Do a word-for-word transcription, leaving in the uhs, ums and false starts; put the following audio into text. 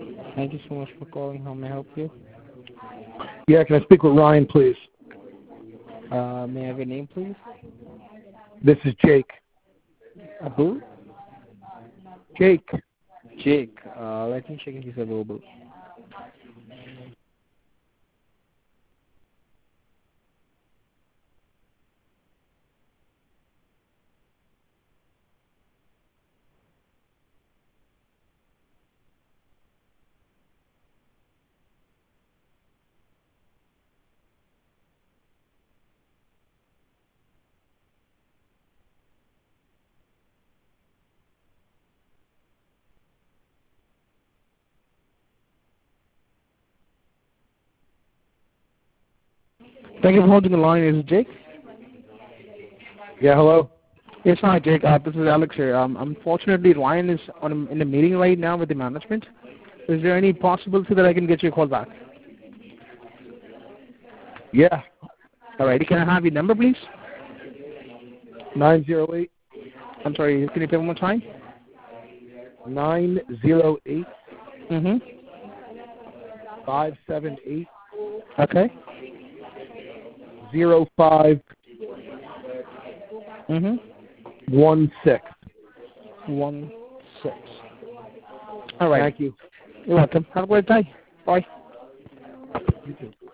Thank you so much for calling. How may I help you? Yeah, can I speak with Ryan, please? Uh, may I have your name, please? This is Jake. Uh, who? Jake. Jake. Uh, let me check if he's available. Thank you for holding the line. Is it Jake? Yeah, hello? Yes, hi, Jake. Uh, this is Alex here. Um, unfortunately, Ryan is on in a meeting right now with the management. Is there any possibility that I can get you a call back? Yeah. All righty. Can I have your number, please? nine zero eight. I'm sorry. Can you play one more time? nine zero eight. Mm-hmm. five seven eight. Okay. zero five Mm-hmm. one six. One six. All right. Thank you. You're welcome. Have a great day. Bye. You too.